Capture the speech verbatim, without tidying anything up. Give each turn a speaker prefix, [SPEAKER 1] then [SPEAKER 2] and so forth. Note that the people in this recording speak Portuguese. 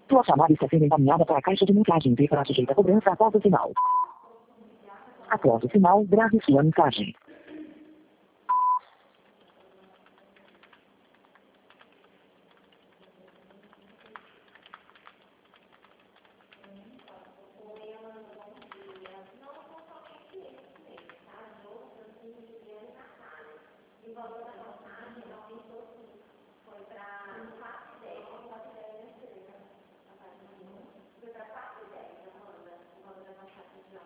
[SPEAKER 1] Tua chamada está sendo encaminhada para a caixa de mensagem e será sujeita a cobrança após o sinal. Após o sinal, grave sua mensagem.
[SPEAKER 2] Igual